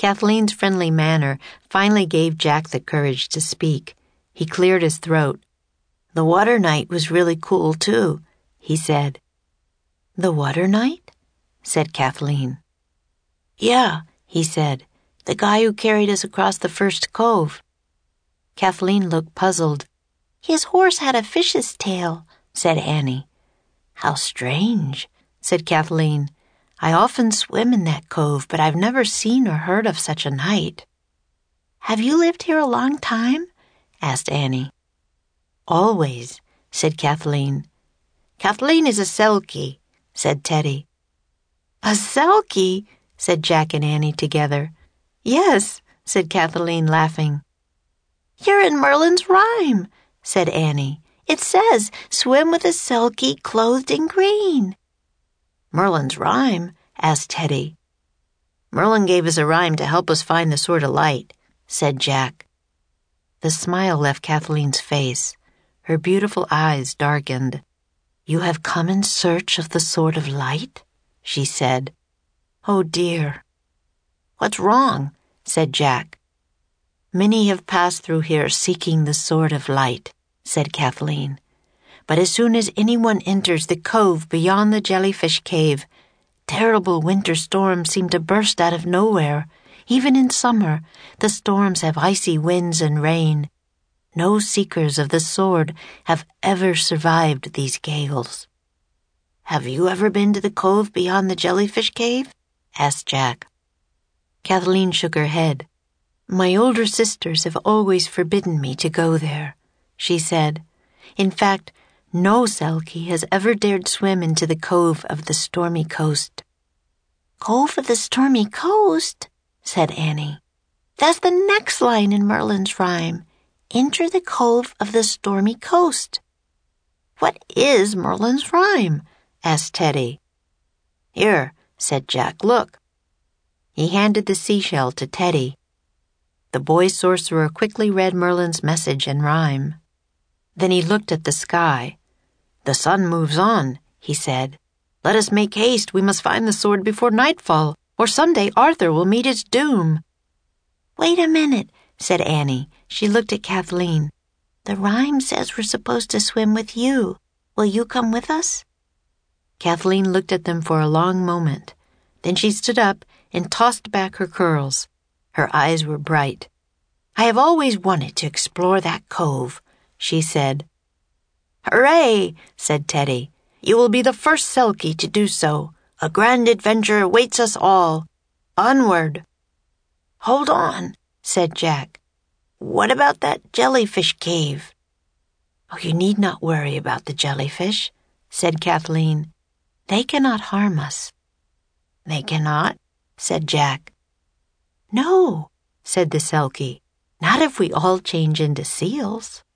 Kathleen's friendly manner finally gave Jack the courage to speak. He cleared his throat. "The water knight was really cool, too," he said. "The water knight?" said Kathleen. "Yeah," he said. "The guy who carried us across the first cove." Kathleen looked puzzled. "His horse had a fish's tail," said Annie. "How strange," said Kathleen. "I often swim in that cove, but I've never seen or heard of such a night." "Have you lived here a long time?" asked Annie. "Always," said Kathleen. "Kathleen is a Selkie," said Teddy. "A Selkie?" said Jack and Annie together. "Yes," said Kathleen, laughing. "You're in Merlin's rhyme," said Annie. "It says, 'Swim with a Selkie clothed in green.'" "Merlin's rhyme?" asked Teddy. "Merlin gave us a rhyme to help us find the Sword of Light," said Jack. The smile left Kathleen's face. Her beautiful eyes darkened. "You have come in search of the Sword of Light?" she said. "Oh, dear." "What's wrong?" said Jack. "Many have passed through here seeking the Sword of Light," said Kathleen. "But as soon as anyone enters the cove beyond the jellyfish cave, terrible winter storms seem to burst out of nowhere. Even in summer, the storms have icy winds and rain. No seekers of the sword have ever survived these gales." "Have you ever been to the cove beyond the jellyfish cave?" asked Jack. Kathleen shook her head. "My older sisters have always forbidden me to go there," she said. "In fact, no Selkie has ever dared swim into the Cove of the Stormy Coast." "Cove of the Stormy Coast?" said Annie. "That's the next line in Merlin's rhyme. Enter the Cove of the Stormy Coast." "What is Merlin's rhyme?" asked Teddy. "Here," said Jack, "look." He handed the seashell to Teddy. The boy sorcerer quickly read Merlin's message and rhyme. Then he looked at the sky. "The sun moves on," he said. "Let us make haste. We must find the sword before nightfall, or someday Arthur will meet his doom." "Wait a minute," said Annie. She looked at Kathleen. "The rhyme says we're supposed to swim with you. Will you come with us?" Kathleen looked at them for a long moment. Then she stood up and tossed back her curls. Her eyes were bright. "I have always wanted to explore that cove," she said. "Hooray!" said Teddy. "You will be the first Selkie to do so. A grand adventure awaits us all. Onward!" "Hold on," said Jack. "What about that jellyfish cave?" "Oh, you need not worry about the jellyfish," said Kathleen. "They cannot harm us." "They cannot?" said Jack. "No," said the Selkie. "Not if we all change into seals."